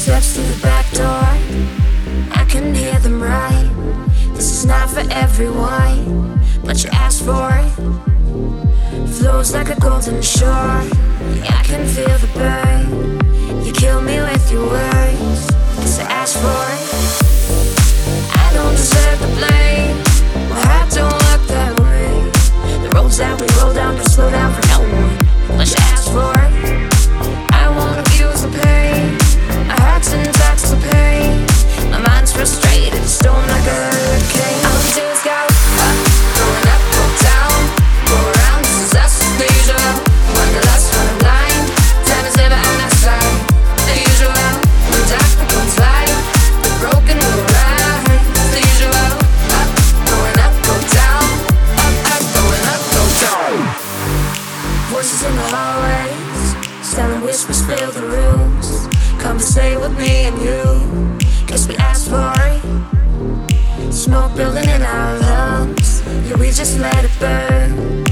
Steps through the back door, I can hear them right. This is not for everyone, but you asked for it. Flows like a golden shore, yeah, I can feel the burn. You kill me with your words, 'cause I asked for it. I don't deserve the blame, my heart don't work that way. The roads that we roll down don't slow down for no one, but you asked for it. I won't abuse the pain, my heart's intoxicated. My mind's frustrated, it's storm like a hurricane. All we do is go up, going up, go down, go around, this is us as usual. Wanderlust, running blind, time is never on our side. The usual, when dark becomes light, the broken will rise. The usual, up, going up, go down, up, going up, go down. Voices in the hallways, silent whispers fill the rooms. Conversate with me and you, guess we asked for it. Smoke building in our lungs, yeah, we just let it burn.